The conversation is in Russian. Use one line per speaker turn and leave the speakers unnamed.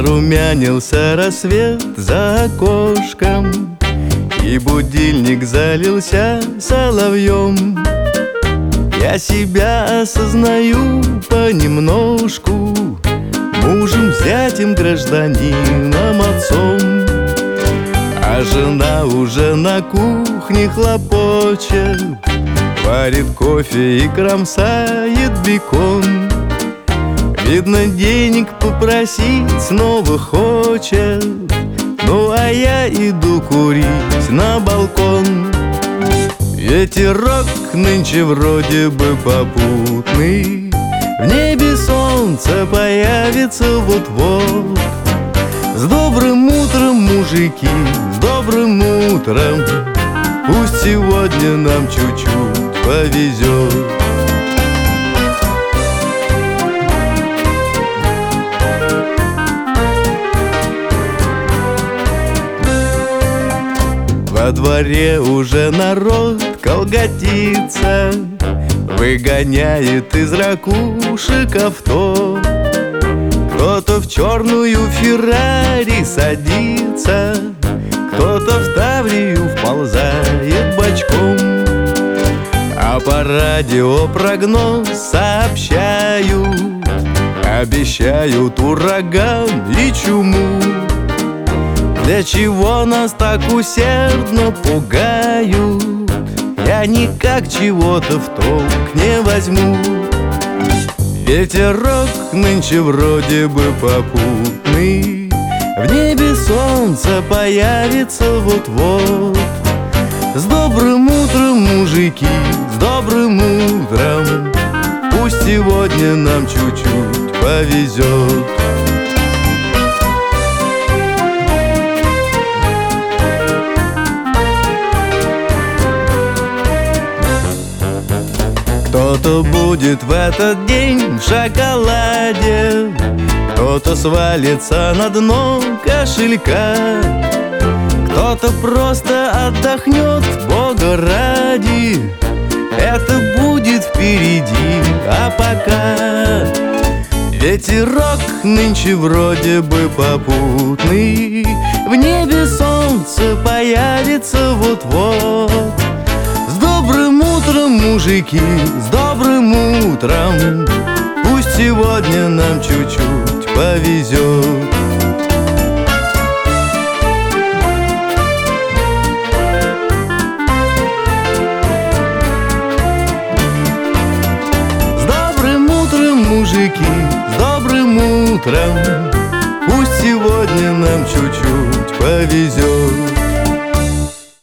Зарумянился рассвет за окошком, и будильник залился соловьем. Я себя осознаю понемножку мужем, зятем, гражданином, отцом. А жена уже на кухне хлопочет, варит кофе и кромсает бекон. Видно, денег попросить снова хочет. Ну а я иду курить на балкон. Ветерок нынче вроде бы попутный, в небе солнце появится вот-вот. С добрым утром, мужики, с добрым утром. Пусть сегодня нам чуть-чуть повезет. Во дворе уже народ колготится, выгоняет из ракушек авто. Кто-то в черную Феррари садится, кто-то в Таврию вползает бочком. А по радио прогноз сообщают, обещают ураган и чуму. Для чего нас так усердно пугают, я никак чего-то в толк не возьму. Ветерок нынче вроде бы попутный, в небе солнце появится вот-вот. С добрым утром, мужики, с добрым утром. Пусть сегодня нам чуть-чуть повезет. Кто-то будет в этот день в шоколаде, кто-то свалится на дно кошелька, кто-то просто отдохнет, Бога ради. Это будет впереди, а пока ветерок нынче вроде бы попутный, в небе солнце появится вот-вот. С добрым утром, мужики, с добрым утром. Пусть сегодня нам чуть-чуть повезет. С добрым утром, мужики, с добрым утром. Пусть сегодня нам чуть-чуть повезет.